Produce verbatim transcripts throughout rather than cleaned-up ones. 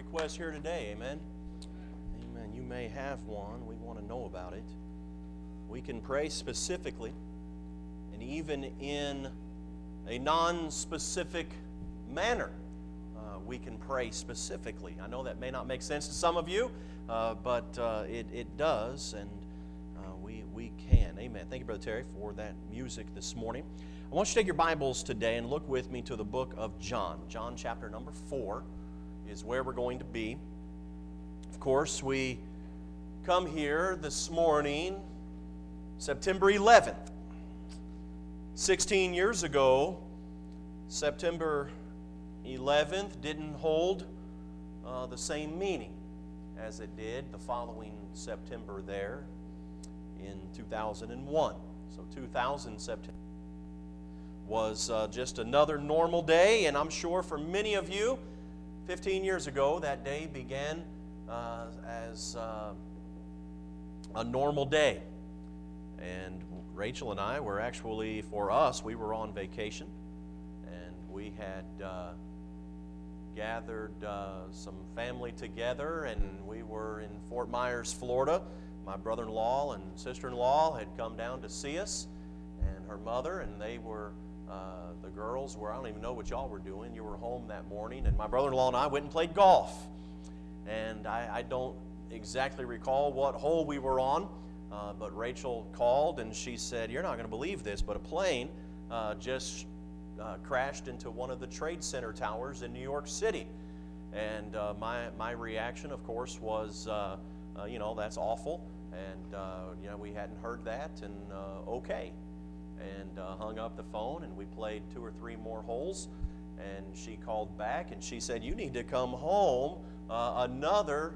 request here today, amen? Amen. You may have one. We want to know about it. We can pray specifically, and even in a non-specific manner, uh, we can pray specifically. I know that may not make sense to some of you, uh, but uh, it, it does, and uh, we, we can. Amen. Thank you, Brother Terry, for that music this morning. I want you to take your Bibles today and look with me to the book of John. John chapter number four is where we're going to be. Of course, we come here this morning, September eleventh. sixteen years ago, September eleventh didn't hold uh, the same meaning as it did the following September there in two thousand one. So two thousand September was uh, just another normal day, and I'm sure for many of you, fifteen years ago, that day began uh, as uh, a normal day. And Rachel and I were actually, for us, we were on vacation, and we had uh, gathered uh, some family together, and we were in Fort Myers, Florida. My brother-in-law and sister-in-law had come down to see us, and her mother, and they were Uh, the girls were, I don't even know what y'all were doing. You were home that morning, and my brother-in-law and I went and played golf. And I, I don't exactly recall what hole we were on, uh, but Rachel called and she said, "You're not going to believe this, but a plane uh, just uh, crashed into one of the Trade Center towers in New York City." And uh, my, my reaction, of course, was, uh, uh, you know, that's awful. And, uh, you know, we hadn't heard that, and uh, okay. And uh, hung up the phone, and we played two or three more holes, and she called back and she said, "You need to come home. Uh, another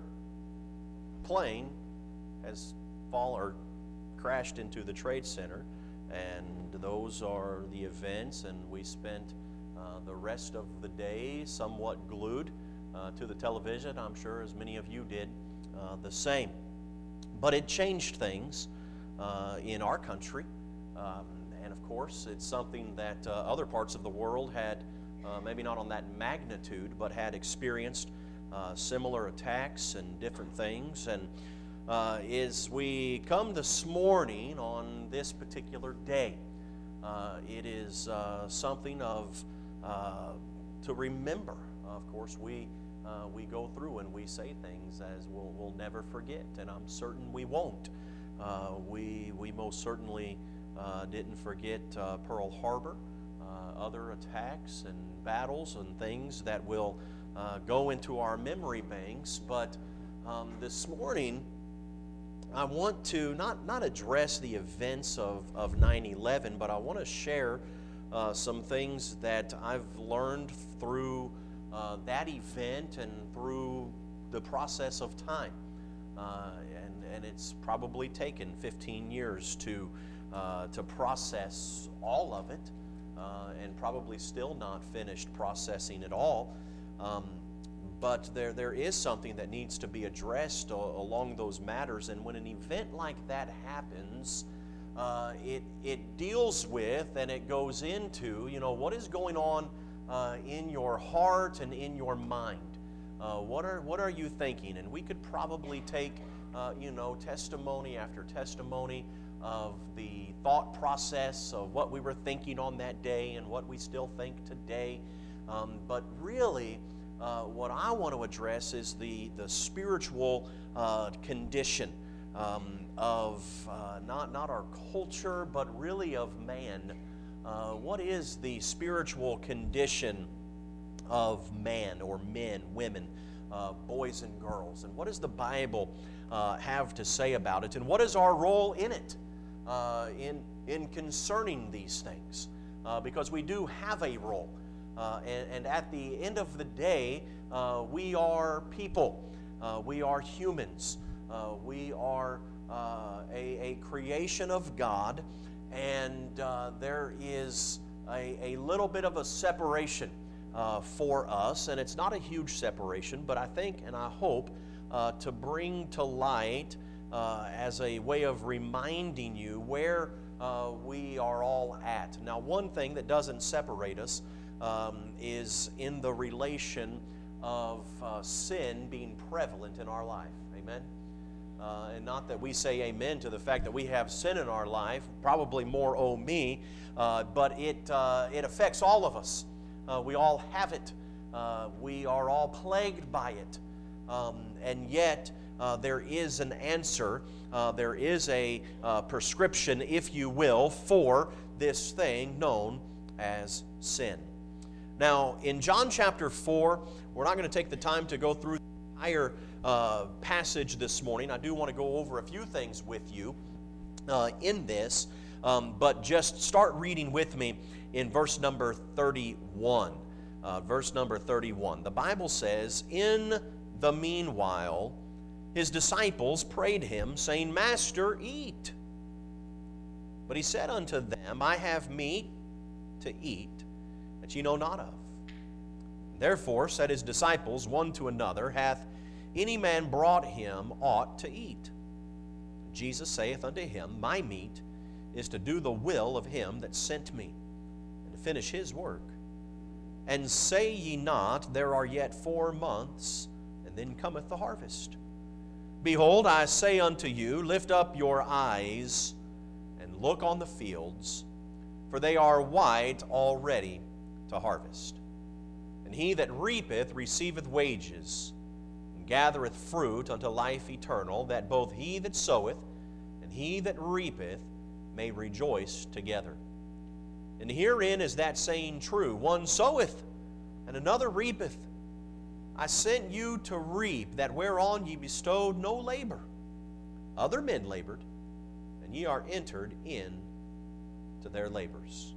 plane has fallen or crashed into the Trade Center," and those are the events. And we spent uh, the rest of the day somewhat glued uh, to the television. I'm sure as many of you did uh, the same. But it changed things uh, in our country. Um, And of course, it's something that uh, other parts of the world had, uh, maybe not on that magnitude, but had experienced uh, similar attacks and different things. And uh, as we come this morning on this particular day, uh, it is uh, something of uh, to remember. Of course, we uh, we go through and we say things as we'll, we'll never forget, and I'm certain we won't. Uh, we we most certainly. Uh, didn't forget uh, Pearl Harbor, uh, other attacks and battles and things that will uh, go into our memory banks. But um, this morning, I want to not, not address the events of, of nine eleven, but I want to share uh, some things that I've learned through uh, that event and through the process of time. Uh, and, and it's probably taken fifteen years to Uh, to process all of it, uh, and probably still not finished processing it all. Um, but there, there is something that needs to be addressed uh, along those matters. And when an event like that happens, uh, it it deals with and it goes into, you know, what is going on uh, in your heart and in your mind. Uh, what are what are you thinking? And we could probably take, uh, you know, testimony after testimony of the thought process of what we were thinking on that day and what we still think today. Um, but really, uh, what I want to address is the, the spiritual uh, condition um, of uh, not, not our culture, but really of man. Uh, what is the spiritual condition of man, or men, women, uh, boys and girls? And what does the Bible uh, have to say about it? And what is our role in it? Uh, in in concerning these things, uh, because we do have a role, uh, and, and at the end of the day, uh, we are people, uh, we are humans, uh, we are uh, a, a creation of God, and uh, there is a, a little bit of a separation uh, for us, and it's not a huge separation, but I think and I hope uh, to bring to light Uh, as a way of reminding you where uh, we are all at. Now, one thing that doesn't separate us um, is in the relation of uh, sin being prevalent in our life. Amen? Uh, and not that we say amen to the fact that we have sin in our life, probably more oh me, uh, but it, uh, it affects all of us. Uh, we all have it. Uh, we are all plagued by it. Um, and yet, uh, there is an answer. Uh, there is a uh, prescription, if you will, for this thing known as sin. Now, in John chapter four, we're not going to take the time to go through the entire uh, passage this morning. I do want to go over a few things with you uh, in this, um, but just start reading with me in verse number thirty-one. Uh, verse number thirty-one. The Bible says, "In the meanwhile, his disciples prayed him, saying, Master, eat. But he said unto them, I have meat to eat that ye know not of. Therefore said his disciples one to another, Hath any man brought him aught to eat? Jesus saith unto him, My meat is to do the will of him that sent me, and to finish his work. And say ye not, There are yet four months, and then cometh the harvest. Behold, I say unto you, Lift up your eyes, and look on the fields, for they are white already to harvest. And he that reapeth receiveth wages, and gathereth fruit unto life eternal, that both he that soweth and he that reapeth may rejoice together. And herein is that saying true, One soweth, and another reapeth. I sent you to reap that whereon ye bestowed no labor. Other men labored, and ye are entered in to their labors.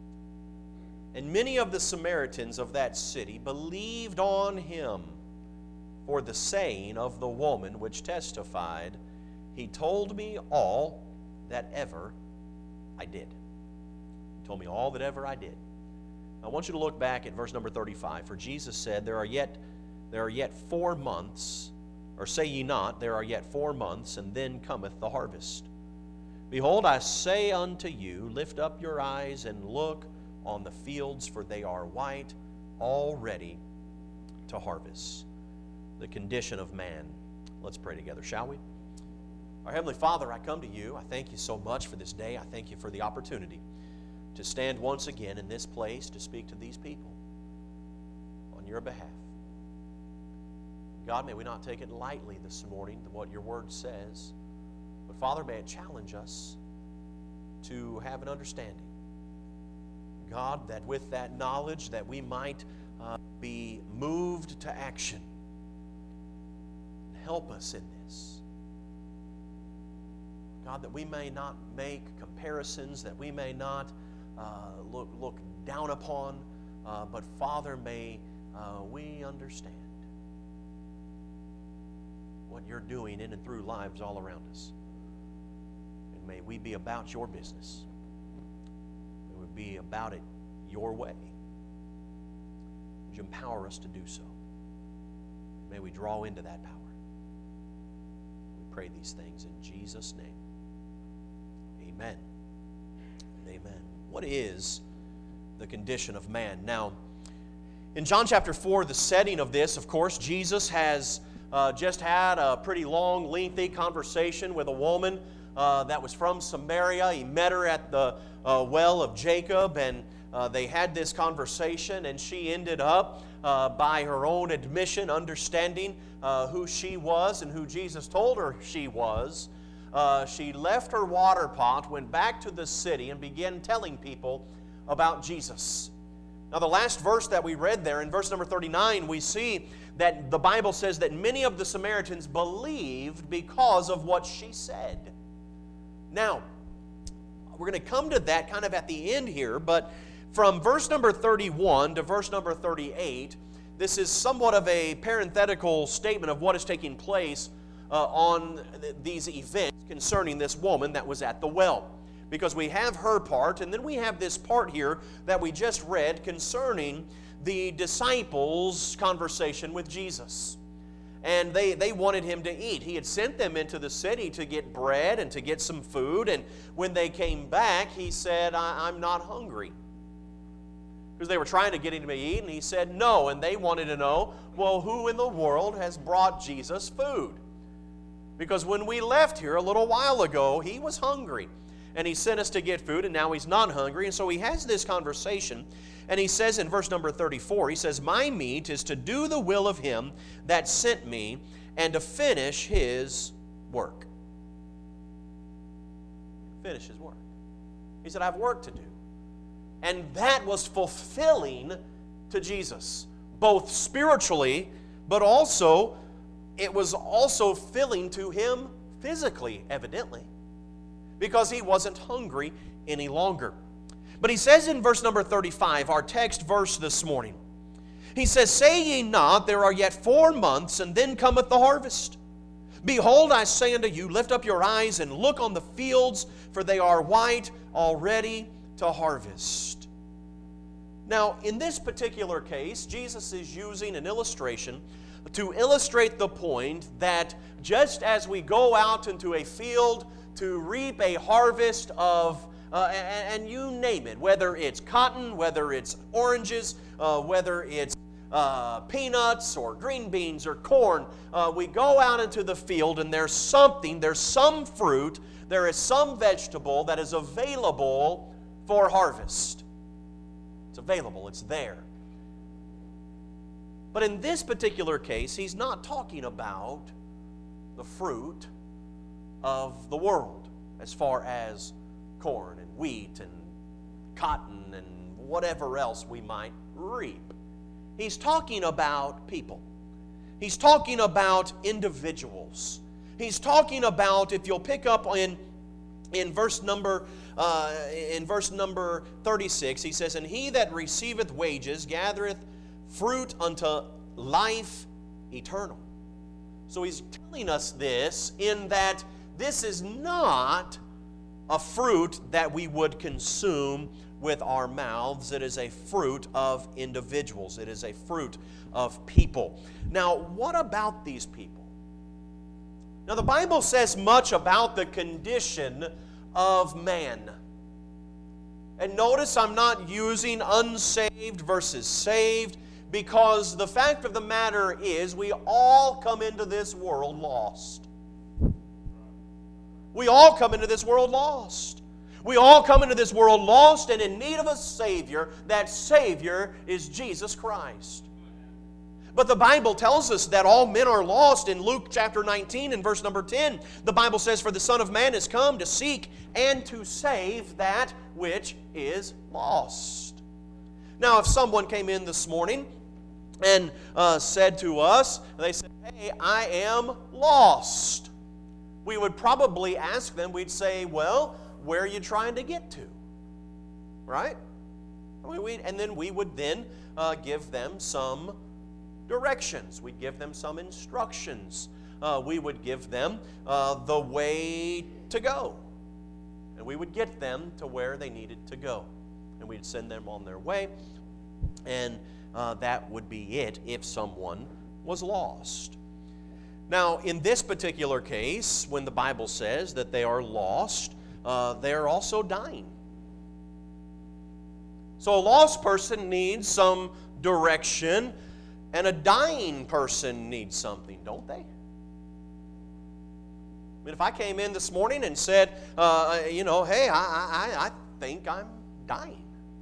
And many of the Samaritans of that city believed on him for the saying of the woman which testified, He told me all that ever I did. He told me all that ever I did. I want you to look back at verse number thirty-five. For Jesus said, There are yet There are yet four months, or say ye not, there are yet four months, and then cometh the harvest. Behold, I say unto you, Lift up your eyes and look on the fields, for they are white already to harvest. The condition of man. Let's pray together, shall we? Our Heavenly Father, I come to you. I thank you so much for this day. I thank you for the opportunity to stand once again in this place to speak to these people on your behalf. God, may we not take it lightly this morning, what your word says. But Father, may it challenge us to have an understanding. God, that with that knowledge that we might uh, be moved to action. Help us in this. God, that we may not make comparisons, that we may not uh, look, look down upon, uh, but Father, may uh, we understand what you're doing in and through lives all around us. And may we be about your business. May we be about it your way. Would you empower us to do so? May we draw into that power. We pray these things in Jesus' name. Amen. Amen. What is the condition of man? Now, in John chapter four, the setting of this, of course, Jesus has Uh, just had a pretty long, lengthy conversation with a woman uh, that was from Samaria. He met her at the uh, well of Jacob, and uh, they had this conversation, and she ended up, uh, by her own admission, understanding uh, who she was and who Jesus told her she was. Uh, she left her water pot, went back to the city, and began telling people about Jesus. Now, the last verse that we read there, in verse number thirty-nine, we see that the Bible says that many of the Samaritans believed because of what she said. Now, we're going to come to that kind of at the end here, but from verse number thirty-one to verse number thirty-eight, this is somewhat of a parenthetical statement of what is taking place uh, on th- these events concerning this woman that was at the well. Because we have her part, and then we have this part here that we just read concerning the disciples' conversation with Jesus. And they, they wanted him to eat. He had sent them into the city to get bread and to get some food, and when they came back, he said, I, I'm not hungry. Because they were trying to get him to eat, and he said no. And they wanted to know, well, who in the world has brought Jesus food? Because when we left here a little while ago, he was hungry. And he sent us to get food, and now he's not hungry. And so he has this conversation, and he says in verse number thirty-four, he says, my meat is to do the will of him that sent me, and to finish his work. Finish his work. He said, I have work to do. And that was fulfilling to Jesus, both spiritually, but also, it was also filling to him physically, evidently, because he wasn't hungry any longer. But he says in verse number thirty-five, our text verse this morning, he says, say ye not, there are yet four months, and then cometh the harvest. Behold, I say unto you, lift up your eyes and look on the fields, for they are white already to harvest. Now, in this particular case, Jesus is using an illustration to illustrate the point that just as we go out into a field to reap a harvest of, uh, and, and you name it, whether it's cotton, whether it's oranges, uh, whether it's uh, peanuts or green beans or corn, uh, we go out into the field and there's something, there's some fruit, there is some vegetable that is available for harvest. It's available, it's there. But in this particular case, he's not talking about the fruit of the world as far as corn and wheat and cotton and whatever else we might reap. He's talking about people. He's talking about individuals. He's talking about, if you'll pick up in, in verse number uh, in verse number thirty-six, he says, and he that receiveth wages gathereth fruit unto life eternal. So he's telling us this in that this is not a fruit that we would consume with our mouths. It is a fruit of individuals. It is a fruit of people. Now, what about these people? Now, the Bible says much about the condition of man. And notice I'm not using unsaved versus saved, because the fact of the matter is we all come into this world lost. We all come into this world lost. We all come into this world lost and in need of a Savior. That Savior is Jesus Christ. But the Bible tells us that all men are lost. In Luke chapter nineteen and verse number ten, the Bible says, for the Son of Man is come to seek and to save that which is lost. Now, if someone came in this morning and uh, said to us, they said, hey, I am lost, we would probably ask them, we'd say, well, where are you trying to get to? Right? I mean, we, and then we would then uh, give them some directions. We'd give them some instructions. Uh, we would give them uh, the way to go. And we would get them to where they needed to go. And we'd send them on their way. And uh, that would be it if someone was lost. Now, in this particular case, when the Bible says that they are lost, uh, they're also dying. So a lost person needs some direction, and a dying person needs something, don't they? I mean, if I came in this morning and said, uh, you know, hey, I, I, I think I'm dying.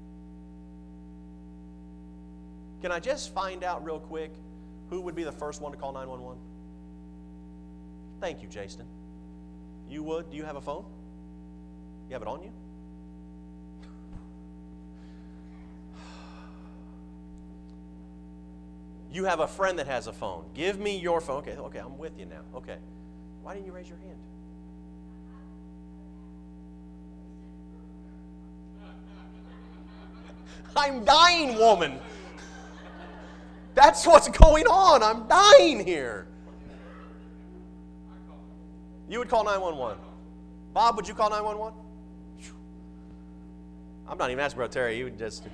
Can I just find out real quick who would be the first one to call nine one one? Thank you, Jason. You would? Do you have a phone? You have it on you? You have a friend that has a phone. Give me your phone. Okay, okay, I'm with you now. Okay. Why didn't you raise your hand? I'm dying, woman. That's what's going on. I'm dying here. You would call nine one one. Bob, would you call nine one one? I'm not even asking about Terry. You would just...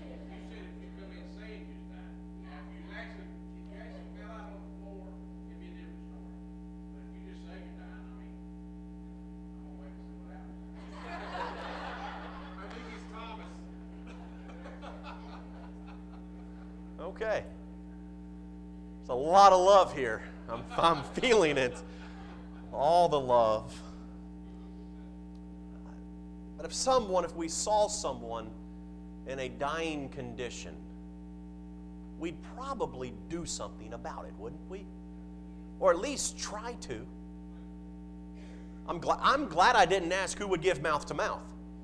Okay. There's a lot of love here. I'm, I'm feeling it. All the love. But if someone, if we saw someone in a dying condition, we'd probably do something about it, wouldn't we? Or at least try to. I'm glad, I'm glad I didn't ask who would give mouth to mouth.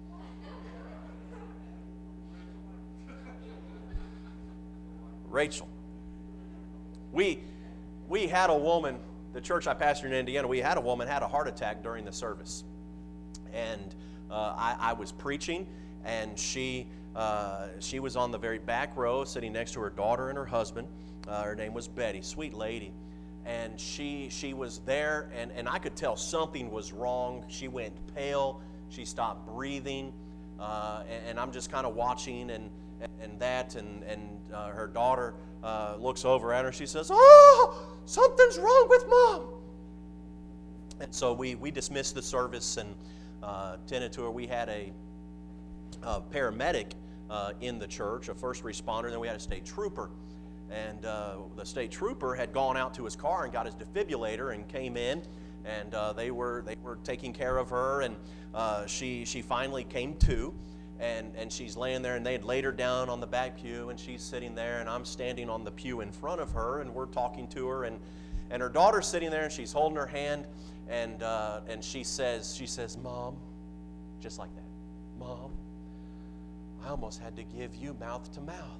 Rachel. We, we had a woman, the church I pastored in Indiana, we had a woman had a heart attack during the service. And uh, I, I was preaching, and she, uh, she was on the very back row sitting next to her daughter and her husband. Uh, her name was Betty, sweet lady. And she, she was there, and, and I could tell something was wrong. She went pale. She stopped breathing. Uh, and, and I'm just kind of watching and, and that, and, and uh, her daughter uh, looks over at her. She says, "Oh, something's wrong with Mom." And so we, we dismissed the service and uh, tended to her. We had a, a paramedic uh, in the church, a first responder, and then we had a state trooper. And uh, the state trooper had gone out to his car and got his defibrillator and came in, and uh, they were they were taking care of her, and uh, she she finally came to, and and she's laying there, and they had laid her down on the back pew, and she's sitting there, and I'm standing on the pew in front of her, and we're talking to her, and and her daughter's sitting there, and she's holding her hand, and uh, and she says she says, "Mom," just like that, "Mom, I almost had to give you mouth to mouth."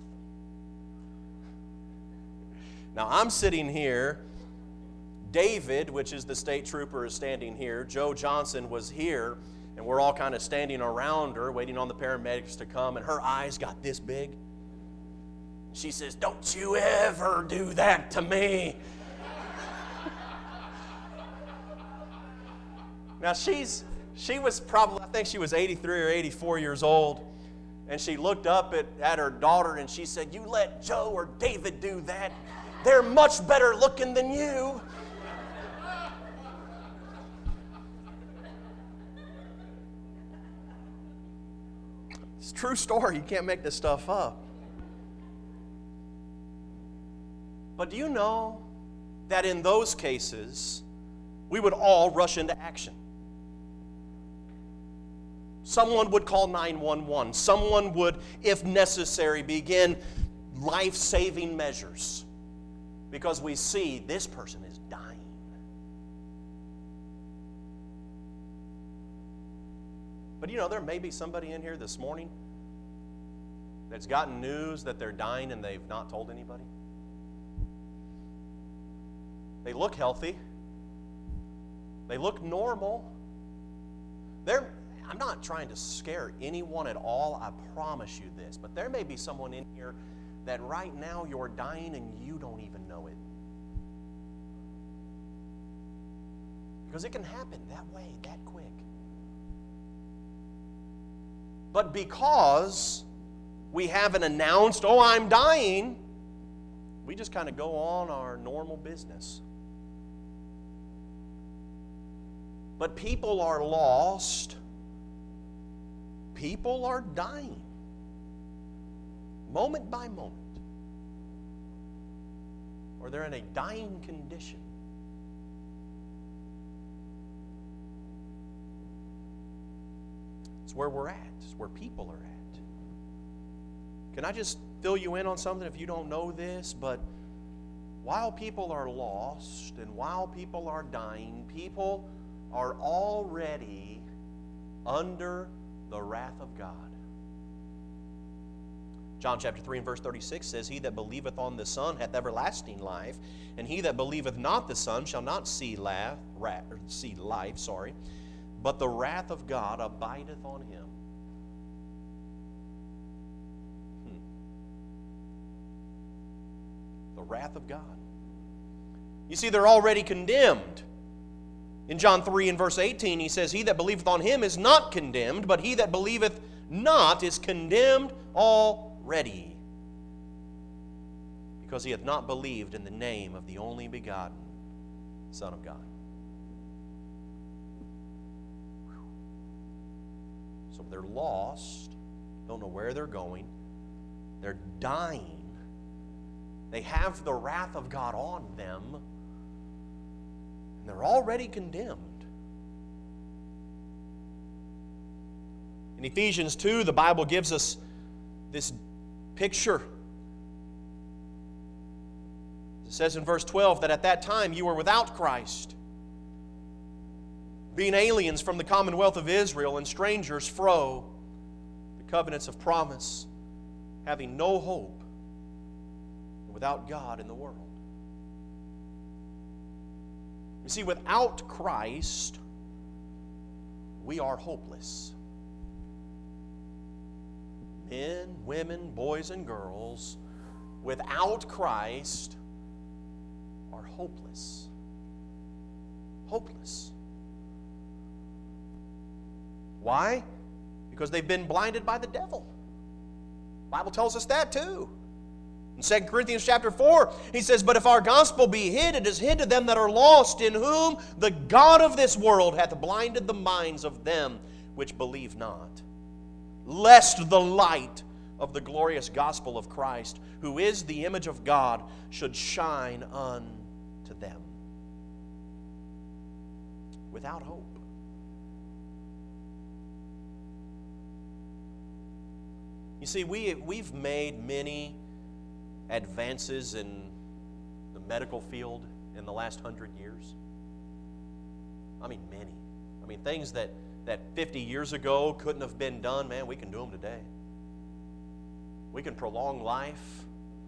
Now, I'm sitting here. David, which is the state trooper, is standing here. Joe Johnson was here, and we're all kind of standing around her, waiting on the paramedics to come, and her eyes got this big. She says, "Don't you ever do that to me." Now, she's she was probably, I think she was eighty-three or eighty-four years old, and she looked up at, at her daughter, and she said, "You let Joe or David do that. They're much better looking than you." It's a true story. You can't make this stuff up. But do you know that in those cases, we would all rush into action? Someone would call nine one one. Someone would, if necessary, begin life-saving measures. Because we see this person is dying. But you know, there may be somebody in here this morning that's gotten news that they're dying and they've not told anybody. They look healthy. They look normal. They're, I'm not trying to scare anyone at all, I promise you this, but there may be someone in here that right now you're dying and you don't even know it. Because it can happen that way, that quick. But because we haven't announced, "Oh, I'm dying," we just kind of go on our normal business. But people are lost. People are dying. Moment by moment. Or they're in a dying condition. It's where we're at. It's where people are at. Can I just fill you in on something if you don't know this? But while people are lost and while people are dying, people are already under the wrath of God. John chapter three and verse thirty-six says, "He that believeth on the Son hath everlasting life, and he that believeth not the Son shall not see life, wrath, or see life, sorry, but the wrath of God abideth on him." Hmm. The wrath of God. You see, they're already condemned. In John three and verse eighteen, he says, "He that believeth on him is not condemned, but he that believeth not is condemned already, because he hath not believed in the name of the only begotten Son of God." So they're lost, don't know where they're going, they're dying, They have the wrath of God on them, and they're already condemned. In Ephesians two, the Bible gives us this picture. It says in verse twelve that at that time you were without Christ, being aliens from the commonwealth of Israel and strangers fro the covenants of promise, having no hope, and without God in the world. You see, without Christ, we are hopeless. Men, women, boys, and girls, without Christ, are hopeless. Hopeless. Why? Because they've been blinded by the devil. The Bible tells us that too. In Second Corinthians chapter four, he says, "But if our gospel be hid, it is hid to them that are lost, in whom the God of this world hath blinded the minds of them which believe not, lest the light of the glorious gospel of Christ, who is the image of God, should shine unto them." Without hope. You see, we, we've made many advances in the medical field in the last hundred years. I mean, many. I mean, things that, that fifty years ago couldn't have been done, man, we can do them today. We can prolong life.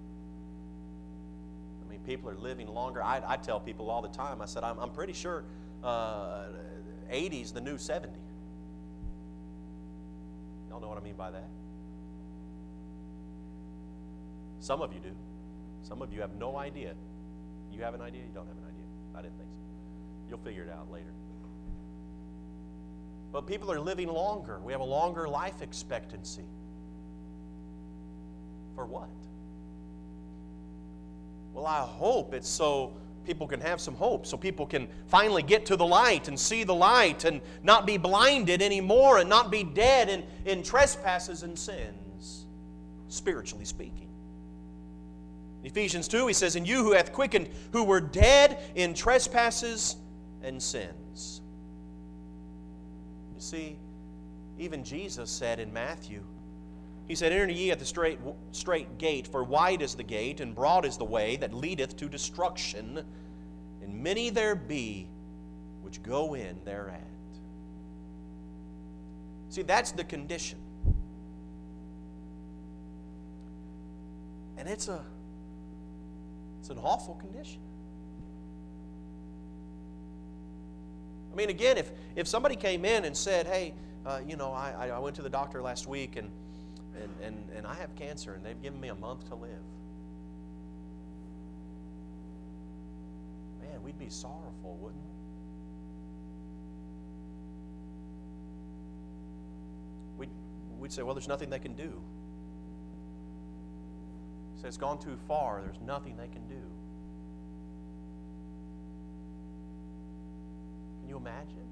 I mean, people are living longer. I, I tell people all the time, I said, I'm, I'm pretty sure uh, eighty is the new seventy. Y'all know what I mean by that? Some of you do. Some of you have no idea. You have an idea? You don't have an idea. I didn't think so. You'll figure it out later. But people are living longer. We have a longer life expectancy. For what? Well, I hope it's so people can have some hope, so people can finally get to the light and see the light and not be blinded anymore and not be dead in, in trespasses and sins, spiritually speaking. Ephesians two, he says, "And you who hath quickened, who were dead in trespasses and sins." You see, even Jesus said in Matthew, he said, "Enter ye at the straight, straight gate, for wide is the gate, and broad is the way that leadeth to destruction, and many there be which go in thereat." See, that's the condition. And it's a It's an awful condition. I mean, again, if, if somebody came in and said, "Hey, uh, you know, I, I went to the doctor last week and, and, and, and I have cancer and they've given me a month to live." Man, we'd be sorrowful, wouldn't we? We'd, we'd say, "Well, there's nothing they can do." Say, "It's gone too far. There's nothing they can do." Can you imagine?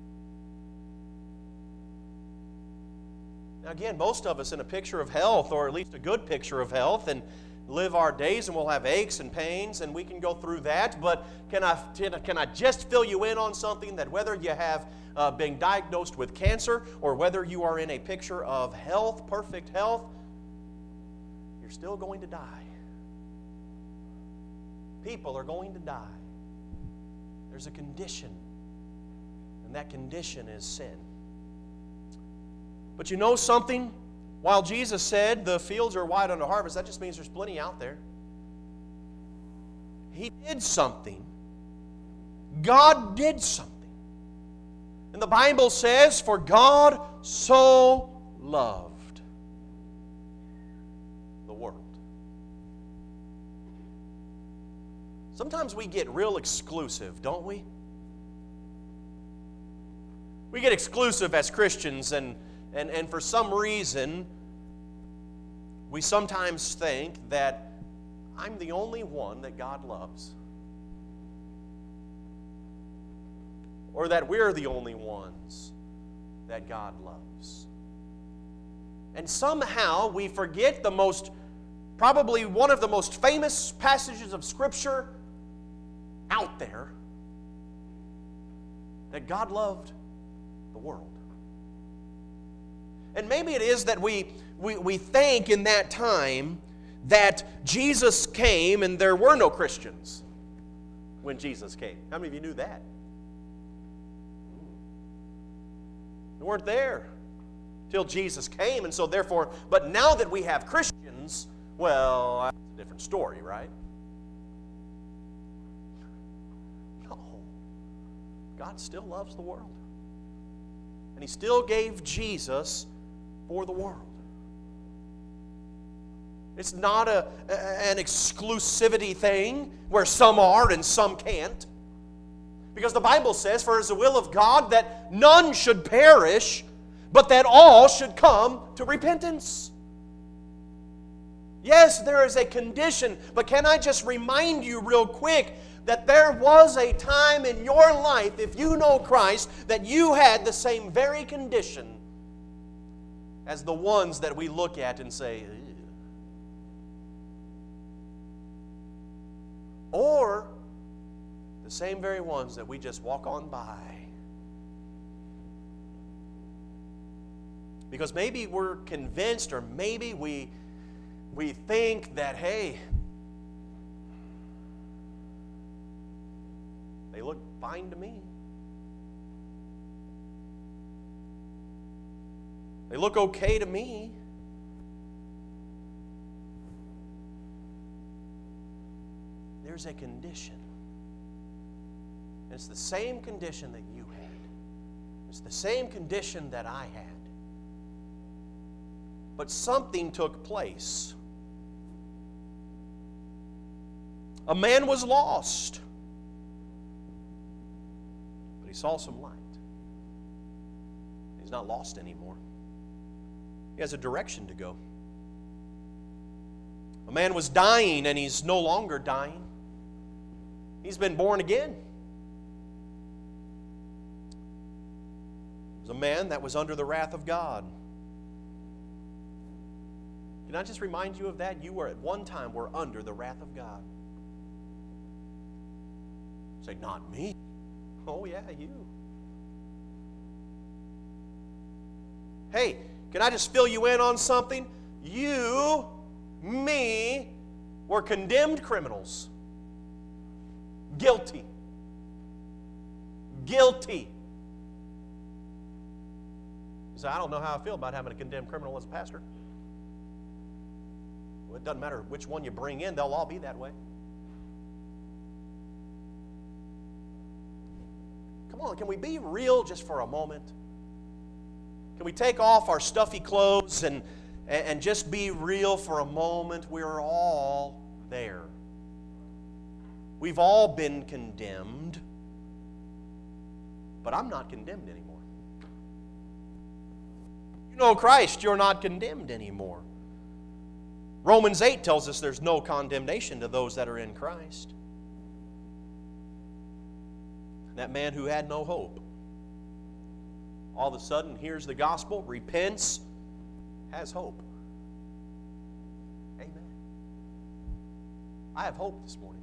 Now again, most of us in a picture of health, or at least a good picture of health, and live our days and we'll have aches and pains and we can go through that. But can I, can I just fill you in on something, that whether you have uh, been diagnosed with cancer or whether you are in a picture of health, perfect health, you're still going to die. People are going to die. There's a condition, and that condition is sin. But you know something? While Jesus said the fields are wide unto harvest, that just means there's plenty out there. He did something. God did something. And the Bible says, "For God so loved the world." Sometimes we get real exclusive, don't we? We get exclusive as Christians, and, and, and for some reason, we sometimes think that I'm the only one that God loves. Or that we're the only ones that God loves. And somehow we forget the most probably one of the most famous passages of Scripture out there, that God loved the world. And maybe it is that we, we, we think in that time that Jesus came and there were no Christians when Jesus came. How many of you knew that? They weren't there till Jesus came, and so therefore, but now that we have Christians, well, that's a different story, right? No. God still loves the world. And He still gave Jesus for the world. It's not a, an exclusivity thing where some are and some can't. Because the Bible says, for it is the will of God that none should perish, but that all should come to repentance. Yes, there is a condition, but can I just remind you real quick that there was a time in your life, if you know Christ, that you had the same very condition as the ones that we look at and say, ew. Or the same very ones that we just walk on by. Because maybe we're convinced, or maybe we, we think that, hey, they look fine to me. They look okay to me. There's a condition. And it's the same condition that you had. It's the same condition that I had. But something took place. A man was lost, but he saw some light. He's not lost anymore. He has a direction to go. A man was dying, and he's no longer dying. He's been born again. He was a man that was under the wrath of God. Can I just remind you of that? You were at one time were under the wrath of God. Say, not me. Oh yeah, you. Hey, can I just fill you in on something? You, me, were condemned criminals. Guilty. Guilty. You say, I don't know how I feel about having a condemned criminal as a pastor. Well, it doesn't matter which one you bring in, they'll all be that way. Come on, can we be real just for a moment? Can we take off our stuffy clothes and, and just be real for a moment? We're all there. We've all been condemned, but I'm not condemned anymore. You know Christ, you're not condemned anymore. Romans eight tells us there's no condemnation to those that are in Christ. That man who had no hope, all of a sudden hears the gospel, repents, has hope. Amen. I have hope this morning.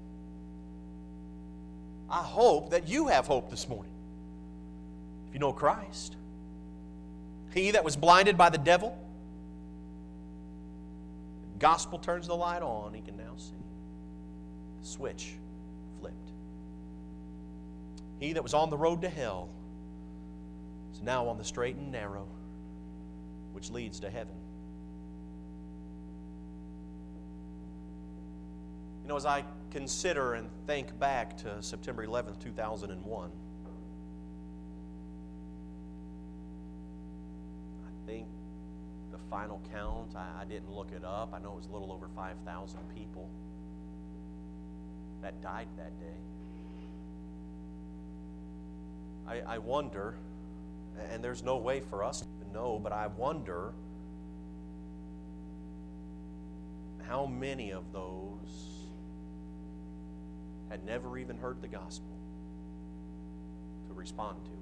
I hope that you have hope this morning. If you know Christ. He that was blinded by the devil, the gospel turns the light on, he can now see. The switch flipped. He that was on the road to hell is now on the straight and narrow, which leads to heaven. You know, as I consider and think back to September eleventh, two thousand one, I think the final count, I, I didn't look it up, I know it was a little over five thousand people that died that day. I, I wonder, and there's no way for us to know, but I wonder how many of those had never even heard the gospel to respond to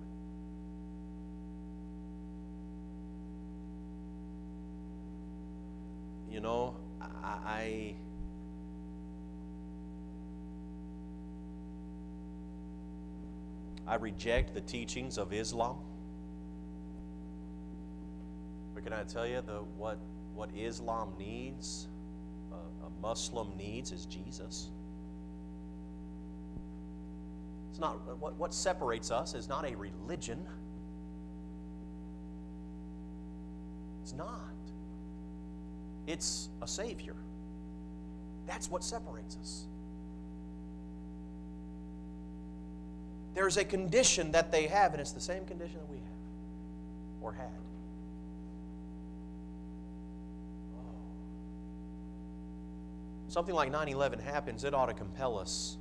it. You know, I, I reject the teachings of Islam. But can I tell you the what what Islam needs, uh, a Muslim needs, is Jesus. It's not what what separates us is not a religion. It's not. It's a Savior. That's what separates us. There's a condition that they have, and it's the same condition that we have or had. Oh. Something like nine eleven happens, it ought to compel us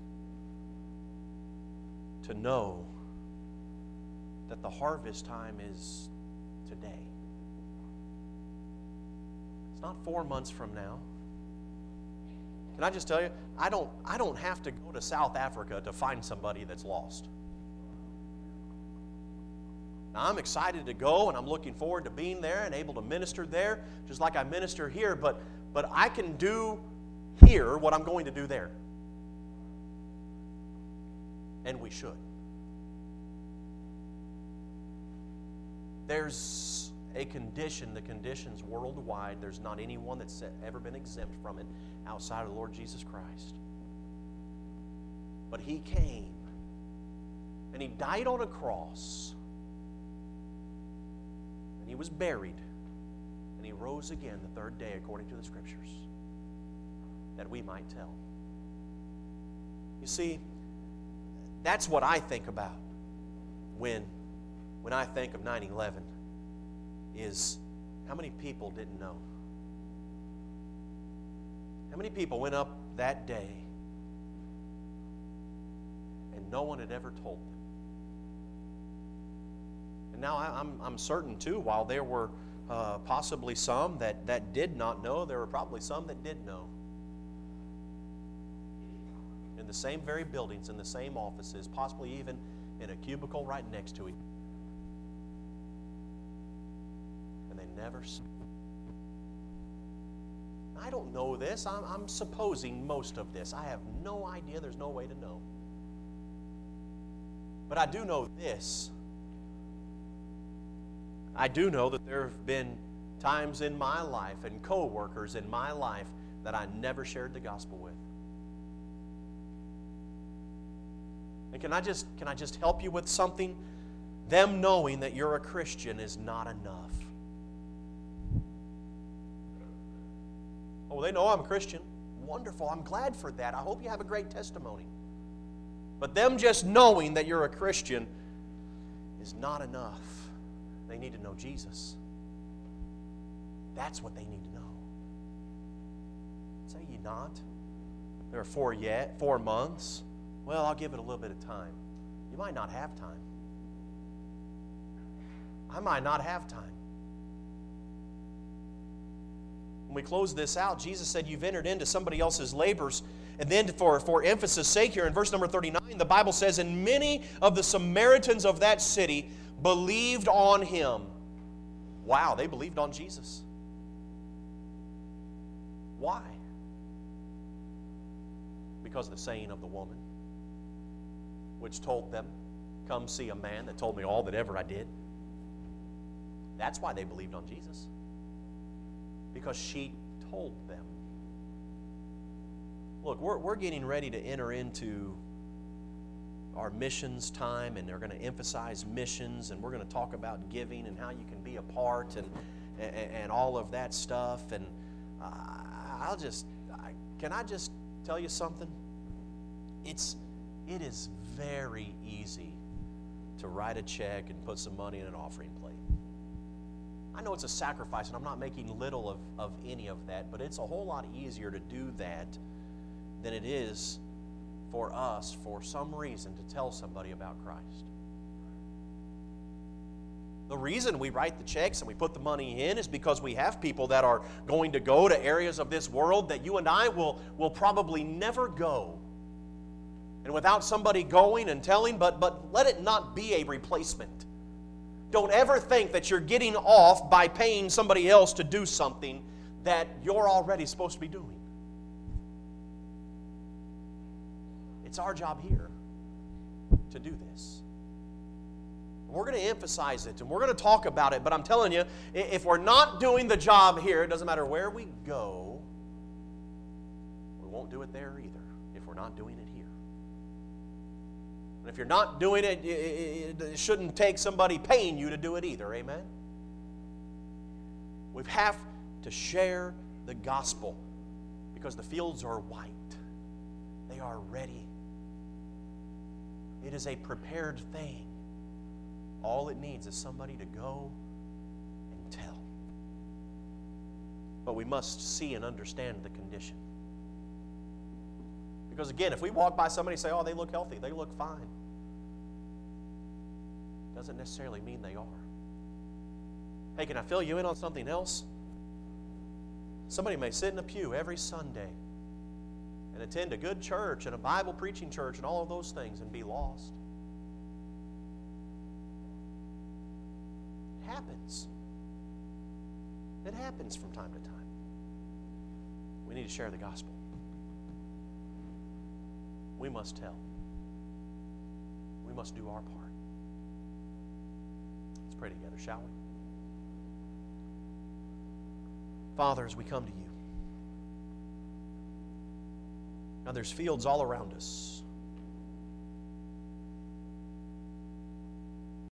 to know that the harvest time is today. It's not four months from now. Can I just tell you, I don't, I don't have to go to South Africa to find somebody that's lost. Now, I'm excited to go, and I'm looking forward to being there and able to minister there, just like I minister here, but, but I can do here what I'm going to do there. And we should. There's a condition, the conditions worldwide, there's not anyone that's ever been exempt from it outside of the Lord Jesus Christ. But He came, and He died on a cross, and He was buried, and He rose again the third day according to the Scriptures, that we might tell. You see, that's what I think about when, when I think of nine eleven. Is how many people didn't know? How many people went up that day and no one had ever told them? And now I, I'm, I'm certain too, while there were uh, possibly some that, that did not know, there were probably some that did know. In the same very buildings, in the same offices, possibly even in a cubicle right next to each other. Never spoke. I don't know this. I'm, I'm supposing most of this. I have no idea. There's no way to know. But I do know this. I do know that there have been times in my life and co-workers in my life that I never shared the gospel with. And can I just, can I just help you with something? Them knowing that you're a Christian is not enough. Oh, they know I'm a Christian. Wonderful. I'm glad for that. I hope you have a great testimony. But them just knowing that you're a Christian is not enough. They need to know Jesus. That's what they need to know. Say ye not. There are four yet, four months. Well, I'll give it a little bit of time. You might not have time. I might not have time. When we close this out, Jesus said, you've entered into somebody else's labors. And then for, for emphasis' sake here, in verse number thirty-nine, the Bible says, and many of the Samaritans of that city believed on Him. Wow, they believed on Jesus. Why? Because of the saying of the woman, which told them, come see a man that told me all that ever I did. That's why they believed on Jesus. Because she told them. Look, we're, we're getting ready to enter into our missions time, and they're going to emphasize missions, and we're going to talk about giving and how you can be a part and, and, and all of that stuff. And uh, I'll just, I, can I just tell you something? It's, it is very easy to write a check and put some money in an offering plate. I know it's a sacrifice, and I'm not making little of, of any of that, but it's a whole lot easier to do that than it is for us, for some reason, to tell somebody about Christ. The reason we write the checks and we put the money in is because we have people that are going to go to areas of this world that you and I will, will probably never go. And without somebody going and telling, but, but let it not be a replacement. Don't ever think that you're getting off by paying somebody else to do something that you're already supposed to be doing. It's our job here to do this. We're going to emphasize it and we're going to talk about it, but I'm telling you, if we're not doing the job here, it doesn't matter where we go, we won't do it there either if we're not doing it here. And if you're not doing it, it shouldn't take somebody paying you to do it either, amen? We have to share the gospel because the fields are white. They are ready. It is a prepared thing. All it needs is somebody to go and tell. But we must see and understand the condition. Because again, if we walk by somebody and say, oh, they look healthy, they look fine, doesn't necessarily mean they are. Hey, can I fill you in on something else? Somebody may sit in a pew every Sunday and attend a good church and a Bible preaching church and all of those things and be lost. It happens. It happens from time to time. We need to share the gospel. We must tell. We must do our part. Let's pray together, shall we? Father, as we come to you, now there's fields all around us.